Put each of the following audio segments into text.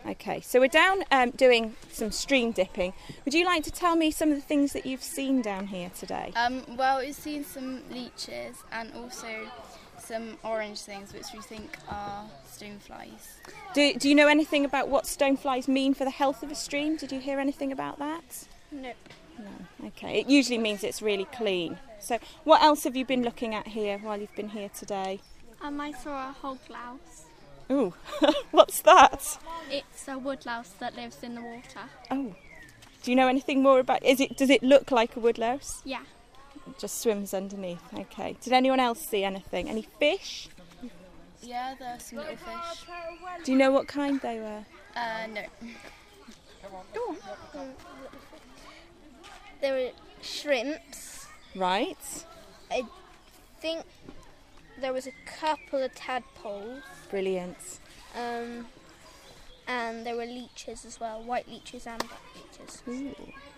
Okay, so we're down doing some stream dipping. Would you like to tell me some of the things that you've seen down here today? Well, we've seen some leeches and also some orange things which we think are stoneflies. Do you know anything about what stoneflies mean for the health of a stream? Did you hear anything about that? No. No. Okay, it usually means it's really clean. So what else have you been looking at here while you've been here today? I saw a hog louse. Ooh, what's that? It's a woodlouse that lives in the water. Oh, do you know anything more about? Does it look like a woodlouse? Yeah. It just swims underneath. Okay. Did anyone else see anything? Any fish? Yeah, there are some little fish. Do you know what kind they were? No. There were shrimps. Right. I think there was a couple of tadpoles. Brilliant. And there were leeches as well, white leeches and black leeches. Ooh.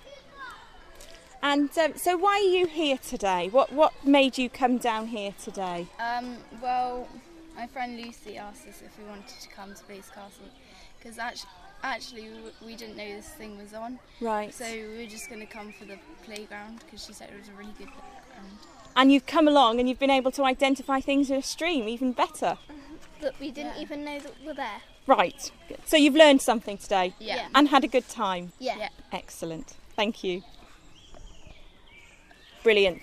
And so why are you here today? What made you come down here today? Well, my friend Lucy asked us if we wanted to come to Blaise Castle because actually we didn't know this thing was on. Right. So we were just going to come for the playground because she said it was a really good playground. And you've come along and you've been able to identify things in a stream even better. That we didn't even know that were there. Right. Good. So you've learned something today? Yeah. And had a good time? Yeah. Excellent. Thank you. Brilliant.